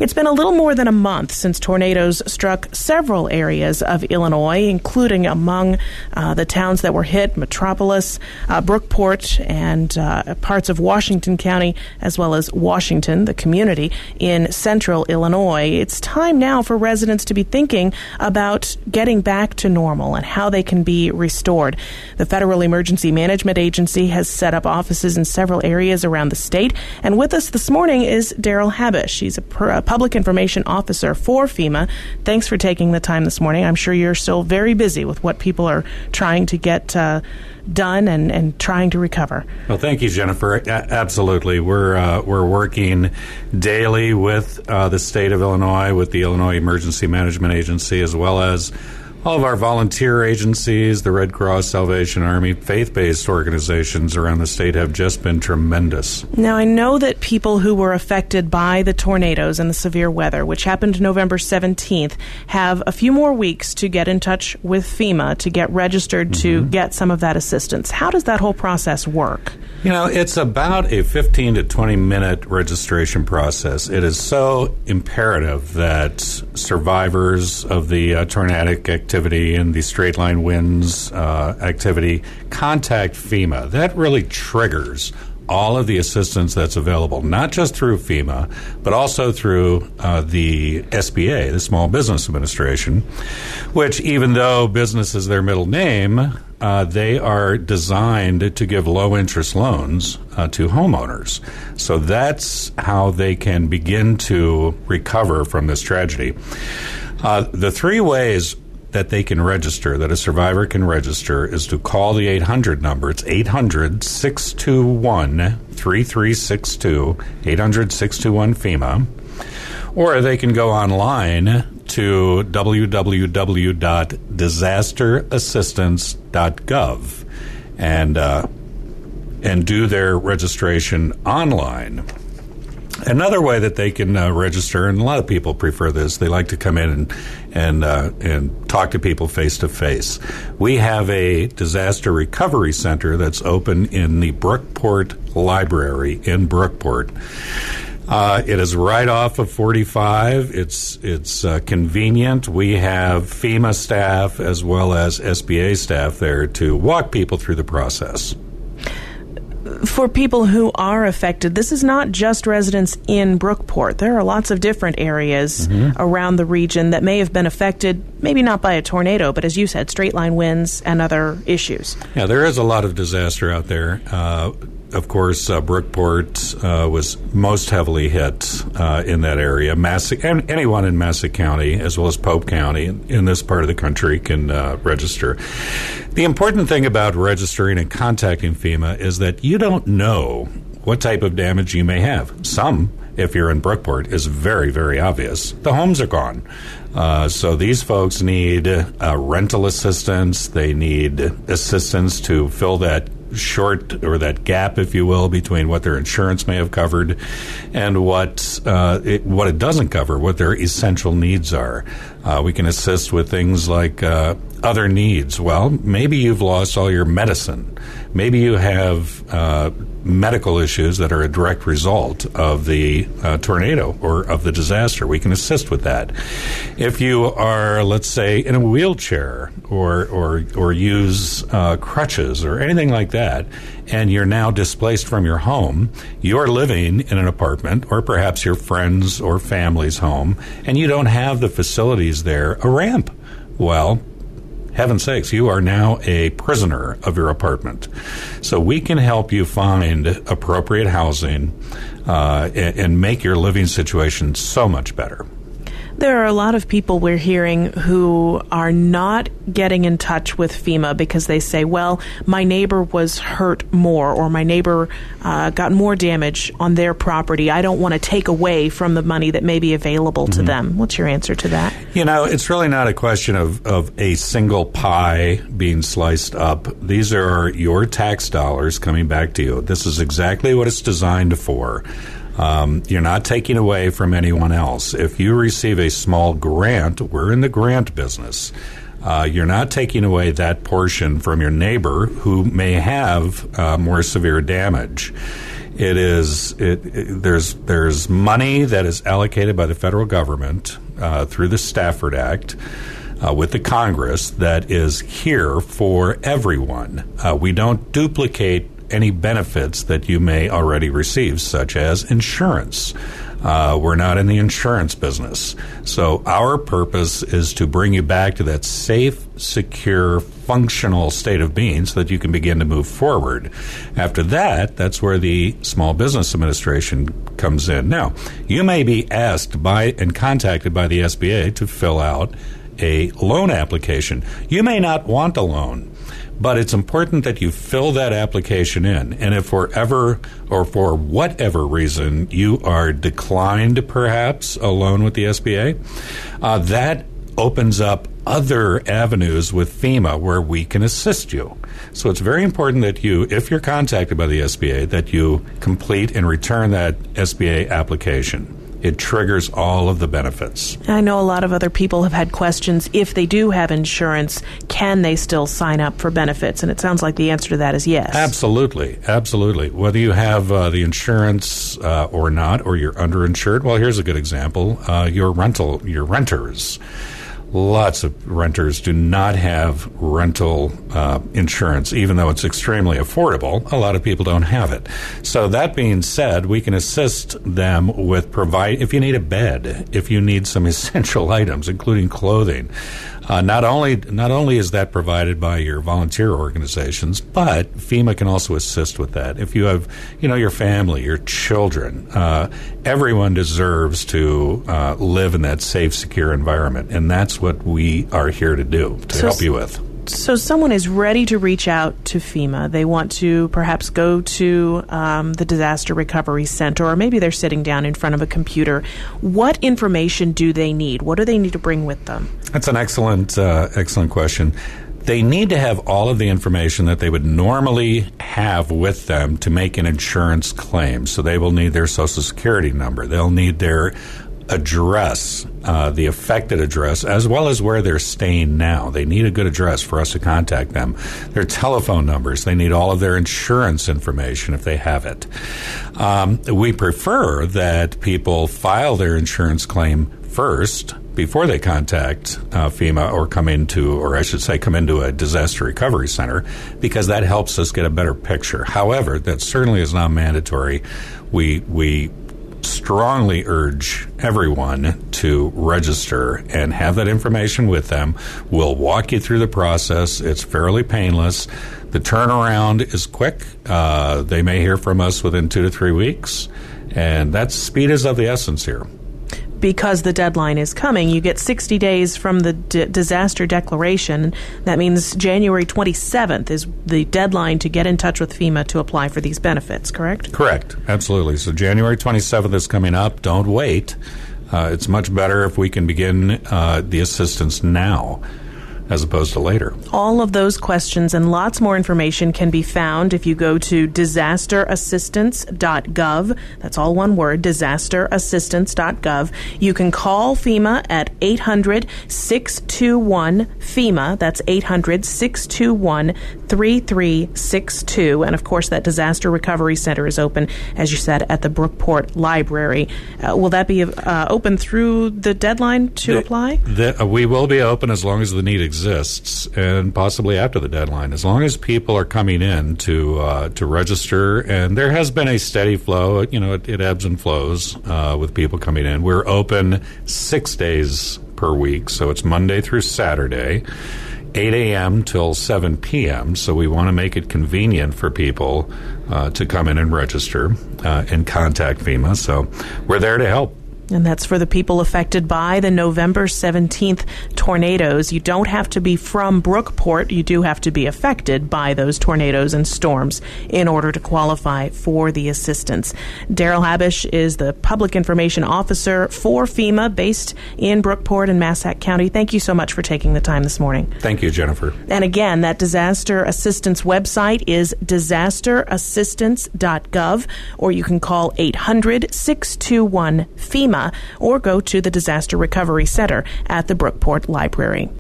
It's been a little more than a month since tornadoes struck several areas of Illinois, including among the towns that were hit, Metropolis, Brookport, and parts of Washington County, as well as Washington, the community in central Illinois. It's time now for residents to be thinking about getting back to normal and how they can be restored. The Federal Emergency Management Agency has set up offices in several areas around the state, and with us this morning is Daryl Habish. He's a Public Information Officer for FEMA. Thanks for taking the time this morning. I'm sure you're still very busy with what people are trying to get done and trying to recover. Well, thank you, Jennifer. Absolutely. We're working daily with the state of Illinois, with the Illinois Emergency Management Agency, as well as all of our volunteer agencies, the Red Cross, Salvation Army, faith-based organizations around the state have just been tremendous. Now, I know that people who were affected by the tornadoes and the severe weather, which happened November 17th, have a few more weeks to get in touch with FEMA to get registered to get some of that assistance. How does that whole process work? You know, it's about a 15 to 20-minute registration process. It is so imperative that survivors of the tornadic activity and the straight-line winds activity contact FEMA. That really triggers all of the assistance that's available, not just through FEMA, but also through the SBA, the Small Business Administration, which, even though business is their middle name, they are designed to give low-interest loans to homeowners. So that's how they can begin to recover from this tragedy. The three ways that they can register, that a survivor can register, is to call the 800 number. It's 800-621-3362, 800-621-FEMA. Or they can go online to www.disasterassistance.gov and do their registration online. Another way that they can register, and a lot of people prefer this, they like to come in and talk to people face to face. We have a disaster recovery center that's open in the Brookport Library in Brookport. It is right off of 45. It's convenient. We have FEMA staff as well as SBA staff there to walk people through the process. For people who are affected, this is not just residents in Brookport. There are lots of different areas around the region that may have been affected, maybe not by a tornado, but as you said, straight-line winds and other issues. Yeah, there is a lot of disaster out there. Of course, Brookport was most heavily hit in that area. And anyone in Massac County, as well as Pope County, in this part of the country, can register. The important thing about registering and contacting FEMA is that you don't know what type of damage you may have. Some, if you're in Brookport, is very, very obvious. The homes are gone. So these folks need rental assistance. They need assistance to fill that short, or that gap, if you will, between what their insurance may have covered and what it doesn't cover, what their essential needs are. We can assist with things like other needs. Well, maybe you've lost all your medicine. Maybe you have medical issues that are a direct result of the tornado or of the disaster. We can assist with that. If you are, let's say, in a wheelchair or use crutches or anything like that, and you're now displaced from your home, you're living in an apartment or perhaps your friend's or family's home, and you don't have the facilities there, a ramp. Well, heaven's sakes, you are now a prisoner of your apartment. So we can help you find appropriate housing and make your living situation so much better. There are a lot of people we're hearing who are not getting in touch with FEMA because they say, well, my neighbor was hurt more, or my neighbor got more damage on their property. I don't want to take away from the money that may be available to them. What's your answer to that? You know, it's really not a question of a single pie being sliced up. These are your tax dollars coming back to you. This is exactly what it's designed for. You're not taking away from anyone else. If you receive a small grant, we're in the grant business. You're not taking away that portion from your neighbor who may have more severe damage. There's money that is allocated by the federal government through the Stafford Act with the Congress that is here for everyone. We don't duplicate any benefits that you may already receive, such as insurance. We're not in the insurance business. So our purpose is to bring you back to that safe, secure, functional state of being so that you can begin to move forward. After that, that's where the Small Business Administration comes in. Now, you may be asked and contacted by the SBA to fill out a loan application. You may not want a loan, but it's important that you fill that application in. And if for whatever reason you are declined, perhaps, a loan with the SBA, that opens up other avenues with FEMA where we can assist you. So it's very important that you, if you're contacted by the SBA, that you complete and return that SBA application. It triggers all of the benefits. I know a lot of other people have had questions. If they do have insurance, can they still sign up for benefits? And it sounds like the answer to that is yes. Absolutely. Absolutely. Whether you have the insurance or not, or you're underinsured, well, here's a good example. Your renters. Lots of renters do not have rental insurance, even though it's extremely affordable. A lot of people don't have it. So that being said, we can assist them with if you need a bed, if you need some essential items, including clothing. Not only is that provided by your volunteer organizations, but FEMA can also assist with that. If you have, your family, your children, everyone deserves to live in that safe, secure environment, and that's what we are here to do, to help you with. So someone is ready to reach out to FEMA. They want to perhaps go to the Disaster Recovery Center, or maybe they're sitting down in front of a computer. What information do they need? What do they need to bring with them? That's an excellent question. They need to have all of the information that they would normally have with them to make an insurance claim. So they will need their Social Security number. They'll need their address, the affected address, as well as where they're staying now. They need a good address for us to contact them. Their telephone numbers. They need all of their insurance information if they have it. We prefer that people file their insurance claim first before they contact FEMA or come into a disaster recovery center, because that helps us get a better picture. However, that certainly is not mandatory. We strongly urge everyone to register and have that information with them. We'll walk you through the process. It's fairly painless. The turnaround is quick. They may hear from us within 2 to 3 weeks, and that speed is of the essence here. Because the deadline is coming, you get 60 days from the disaster declaration. That means January 27th is the deadline to get in touch with FEMA to apply for these benefits, correct? Correct. Absolutely. So January 27th is coming up. Don't wait. It's much better if we can begin the assistance now as opposed to later. All of those questions and lots more information can be found if you go to disasterassistance.gov. That's all one word, disasterassistance.gov. You can call FEMA at 800-621-FEMA. That's 800-621-3362. And, of course, that Disaster Recovery Center is open, as you said, at the Brookport Library. Will that be open through the deadline to apply? We will be open as long as the need exists, and possibly after the deadline, as long as people are coming in to register. And there has been a steady flow. It ebbs and flows with people coming in. We're open 6 days per week, so it's Monday through Saturday, 8 a.m. till 7 p.m. So we want to make it convenient for people to come in and register and contact FEMA. So we're there to help. And that's for the people affected by the November 17th tornadoes. You don't have to be from Brookport. You do have to be affected by those tornadoes and storms in order to qualify for the assistance. Daryl Habish is the Public Information Officer for FEMA based in Brookport and Massac County. Thank you so much for taking the time this morning. Thank you, Jennifer. And again, that disaster assistance website is disasterassistance.gov, or you can call 800-621-FEMA or go to the Disaster Recovery Center at the Brookport Library.